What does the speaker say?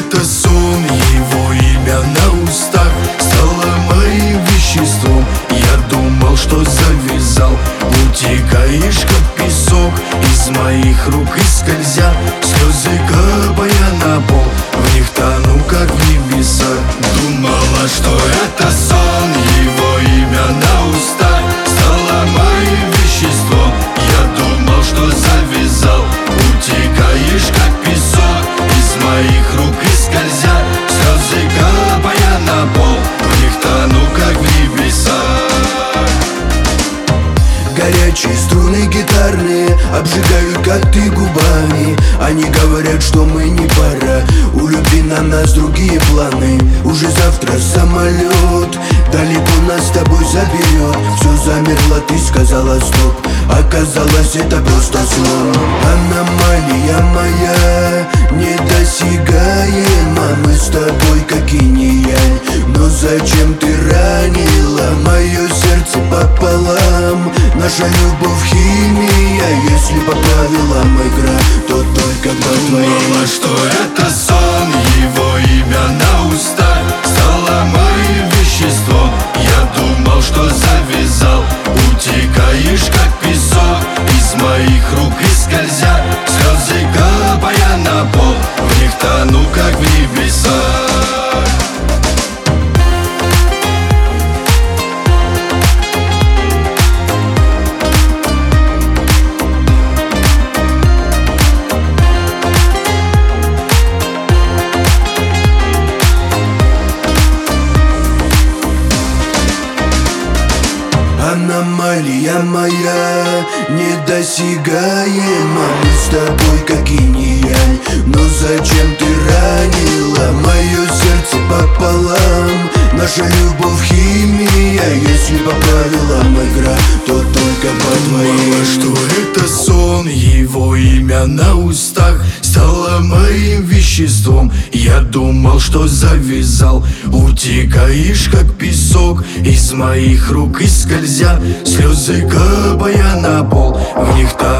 это сон, его имя на устах стало моим веществом. Я думал, что завязал, утекаешь как песок из моих рук и скользя, слезы капая на пол, в них тону как в небесах. Думала, что это сон, его имя на устах стало моим веществом. Я думал, что завязал, утекаешь как песок из моих рук и скользя, слезы капая на пол, в них тону как в небесах. Горячие струны гитарные обжигают, как ты, губами. Они говорят, что мы не пара, у любви на нас другие планы. Уже завтра самолет далеко нас с тобой заберет. Все замерло, ты сказала стоп, оказалось это просто сон. Аномалия моя недосягаема, мы с тобой как инь и янь. Но зачем ты ранила мое сердце пополам? Наша любовь химия, если по правилам игра, то только по твоей. Думала, что это сон, его имя на устах стало моим веществом. Я думал, что завязал, утекаешь как песок из моих рук и скользя, слезы капая на пол, в них тону как в небесах. Аномалия моя недосягаема, мы с тобой как инь и янь. Но зачем ты ранила мое сердце пополам? Наша любовь химия, если по правилам игра, то только по твоей. Думала, что это сон, его имя на устах стало моим веществом. Я думал, что завязал, утекаешь как песок из моих рук и скользя, слезы капая на пол, в них